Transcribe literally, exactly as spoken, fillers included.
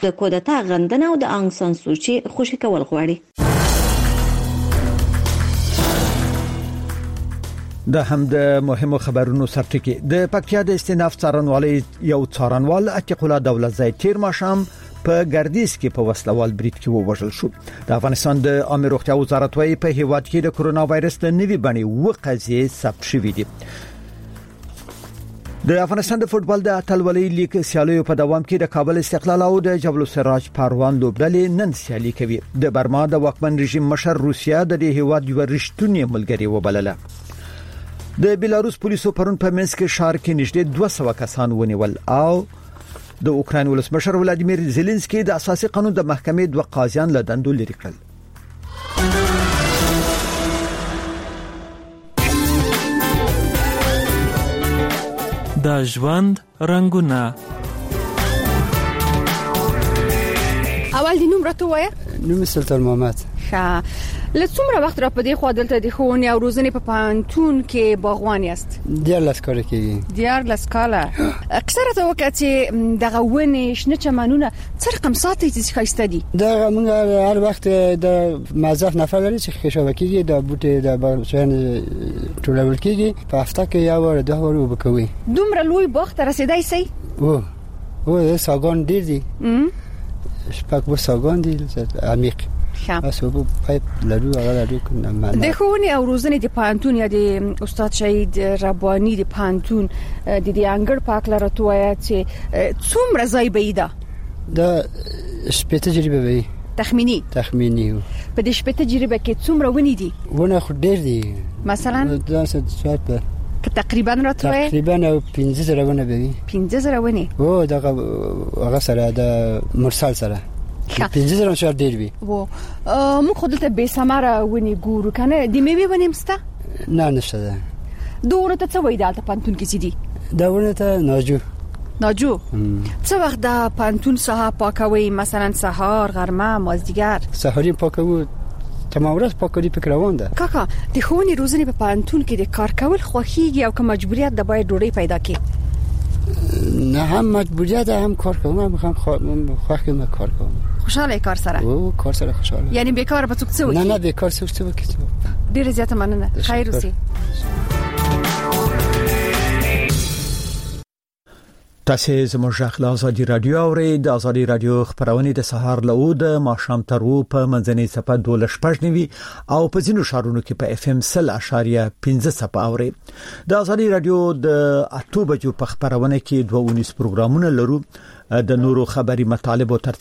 د کودتا غندنه او د انګ سان سوچي خوشي کول غواړي. د هم د مهمو خبرونو سرټکی د پکتیا د استیناف څارنوالي یو څارنوال عتیق الله دولت زای تیر ماشام په ګردیز کې په وسلوال بریټ کې ووژل شو. د افغانستان د عامه روغتیا وزارت وايي په هیواد کې د کرونا وایرس د نوي بڼې و قضیې ثبت شوې دي. د افغانستان د فوتبال د اتلولۍ لیگ سیالیو په دوام کې د کابل استقلال او د جبل السراج پروان لوبډلې نن سیالي کوي. د برما د واکمن رژیم مشر روسیا د دې هیواد یو رښتونی ملګری وبلله. د بیلاروس پولیسو پرون په منسک ښار کې نږدې دوه سوه کسان ونیول او د اوکرين ولسمشر ولادیمیر زيلنسکي د اساسي قانون د محکمې دوه قاضیان له دندو لري کړل. د ژوند رنگونه. اول دی نوم راته وایه. نوم سلطان محمد. ښه له څومره وخت را پدې خو دلته د ښوونې او روزنې په پانتون کې باغوان یاست؟ دیار لسکاله کېږي. دیار لسکاله. اکثره ته وکړه چې دغه ونې شنه چمنونه څه رقم ساتي چې ښایسته دي؟ دا موږ هر وخت د موظف نفر لري چې خښوه کېږي د بوټي د باغچهان ټولول کېږي په هفته کې یو ور دوه ور وبکوي. دومره لوی باغ ته رسیدای سي؟ او او ساګان ډیر دي. شپږ و ساګان دي عمیق. اسوب پایپ لرو هغه لرو کنه. د ښوونې او روزنې د پانتون یا د استاد شهید رباني د پانتون د دې انګړ پاک لره تویا چې څومره ځای به ده؟ دا شپږ تجربه وي. تخمینی تخمینی په دې شپږ تجربه کې څومره ونی دي؟ ونه خو ډیر دي. مثلا دا څه څه په تقریبا راته تقریبا پنځه زره ونه به پنځه زره ونی. او دا هغه سره د مرسل سره پنځه زره شهر ډیر وي. و مو خو دلته به سماره ونی ګورو کنه د میوه ونی مسته؟ نه نشته ده. دوره ته څه وای دلته پانتون کې سيدي؟ دا ونه ته ناجو. ناجو څه وخت د پانتون ساحه پاکوي؟ مثلا سهار، غرمه، مازدیګر؟ سهاري پاکوي تمام ورځ پاکري پک روان ده. کاکا د ښوونې روزنې په پانتون کې د کار کول خوخيږي او که مجبوریت د باید ډوډۍ پیدا کی؟ نه هم مجبوریت هم کار کوم. من میخوام خوښ کنم کار کوم. خوشاله کار سره؟ او کار سره خوشاله. یعنی بیکار به څوک څه وکړي؟ نه نه بیکار څوک څه وکړي. ډیر زیاته مننه. خیر اوسې. تاسو زموږ ژغ له آزادي رادیو اورئ. د آزادي رادیو خبرونه د سهار له او د ماښام تر و په منځنۍ صفه دوله شپږ نیوي او په ځینو شهرونو کې په اف ام صفر اشاریه پنځه صفه اورئ. د آزادي رادیو د اته بجو په خبرونه کې دوه ونیس پروګرامونه لرو. د نورو خبري مطالب او